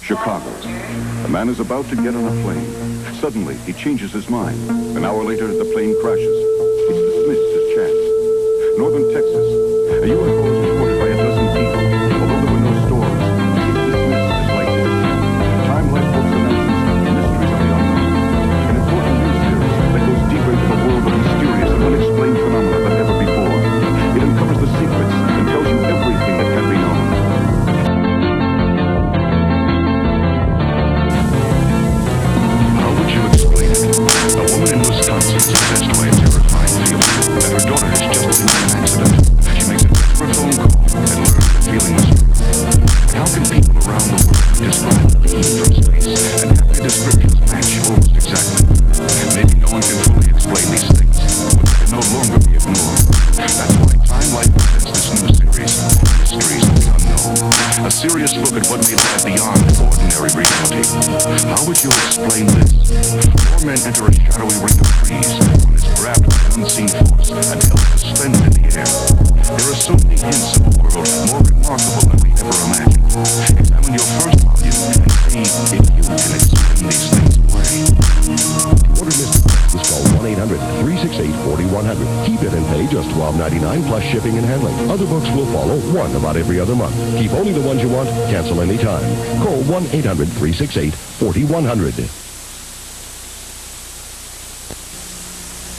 Chicago. The man is about to get on a plane. Suddenly, he changes his mind. An hour later, the plane crashes. It's dismissed as chance. Northern Texas. A UFO is reported by a dozen people. Although there were no storms, it's dismissed as lightning. Time Life books announces the mysteries of the unknown. An important new series that goes deeper into the world of mysterious and unexplained phenomena than ever before. It uncovers the secrets and tells you everything that can be known. How would you explain it? A woman in Wisconsin is possessed by a terrifying feeling that her daughter has just been in an accident. She makes a desperate phone call and learns the feeling is true. How can people around the world describe the heat from space and have their descriptions match almost exactly? Maybe no one can fully explain these things, but they can no longer be ignored. That's why Time Life presents this new series, Mysteries of the Unknown. A serious look at what may lie beyond ordinary reality. How would you explain this? Four men enter a shadowy ring of trees. One is grabbed by an unseen force and held suspended in the air. There are so many hints of a world more remarkable than we ever imagined. Examine your first volume and see if you can explain these things away. To order Mr. Please call 1-800-368-4100. Keep it and pay just $12.99 plus shipping and handling. Other books will follow, one about every other month. Keep only the ones you want. Cancel anytime. Call 1-800-368-4100.